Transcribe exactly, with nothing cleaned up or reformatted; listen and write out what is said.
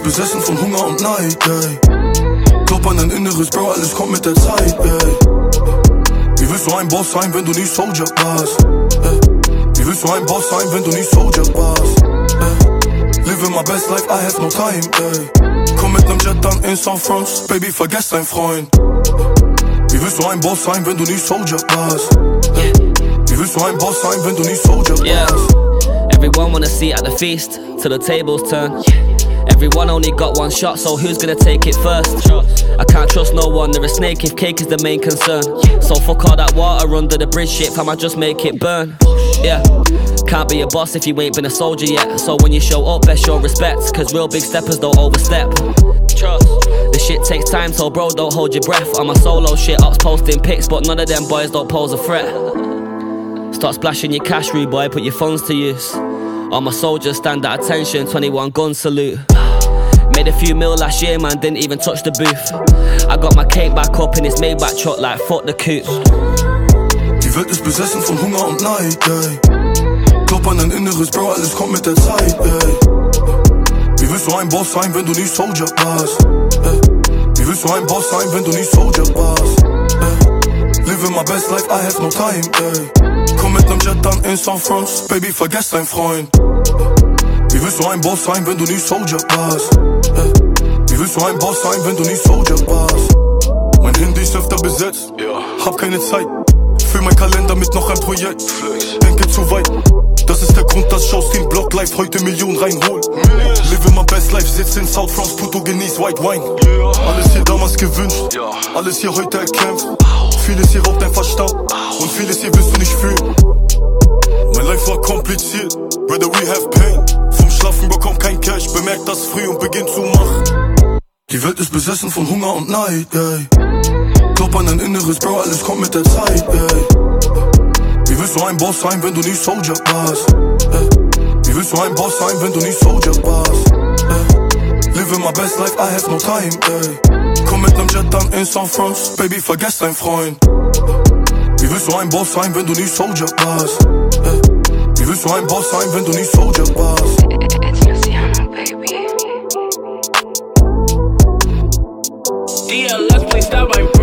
besessen von Hunger und Neid, ey. Glaub an dein Inneres, Bro, alles kommt mit der Zeit, ey. Wie willst du ein Boss sein, wenn du nie Soldier warst, ey? Wie willst du ein Boss sein, wenn du nie Soldier warst, ey? Living my best life, I have no time, ey. Komm mit nem Jet dann in San France, Baby, vergess dein Freund. Wie willst du ein Boss sein, wenn du nie Soldier warst, ey? Wie willst du ein Boss sein, wenn du nie Soldier warst? Everyone wanna see at the feast, till the tables turn. Everyone only got one shot, so who's gonna take it first? I can't trust no one, they're a snake if cake is the main concern. So fuck all that water under the bridge shit, fam, I just make it burn. Yeah, can't be a boss if you ain't been a soldier yet. So when you show up, best show respect, cause real big steppers don't overstep. Trust. The shit takes time, so bro, don't hold your breath. On my solo shit, ops posting pics, but none of them boys don't pose a threat. Start splashing your cash, rude boy, put your phones to use. All my soldiers stand at attention, twenty-one gun salute. Made a few mil last year, man, didn't even touch the booth. I got my cake back up in this Maybach truck like fuck the coupe. Die Welt ist besessen von Hunger und Neid, ey. Glaub an dein Inneres, Bro, alles kommt mit der Zeit, ey. Wie willst du ein Boss sein, wenn du nie Soldier warst, ey? Wie willst du ein Boss sein, wenn du nie Soldier warst, ey? Living my best life, I have no time, ey. Komm mit nem Jet dann in San France, Baby, vergess dein Freund. Wie willst du ein Boss sein, wenn du nie Soldier warst, ey? Wie willst du ein Boss sein, wenn du nie Soldier warst? Mein Handy ist öfter besetzt, hab keine Zeit. Füll mein Kalender mit noch ein Projekt, denke zu weit. Das ist der Grund, dass Shows den Block live heute Millionen reinholen. Live my best life, sitz in South France, Puto, genieß White Wine. Alles hier damals gewünscht, alles hier heute erkämpft. Vieles hier raubt dein Verstand und vieles hier wirst du nicht fühlen. Mein Life war kompliziert, brother, we have pain. Vom Schlafen bekommt kein Cash, bemerkt das früh und beginnt zu machen. Die Welt ist besessen von Hunger und Neid, ey. Glaub an dein Inneres, Bro, alles kommt mit der Zeit, ey. Wie willst du ein Boss sein, wenn du nie Soldier warst, ey? Wie willst du ein Boss sein, wenn du nie Soldier warst, ey? Living my best life, I have no time, ey. Komm mit nem Jet dann in San France, Baby, vergess dein Freund. Wie willst du ein Boss sein, wenn du nie Soldier warst, ey? Wie willst du ein Boss sein, wenn du nie Soldier warst? It's Luciano, baby. D L, let's play style by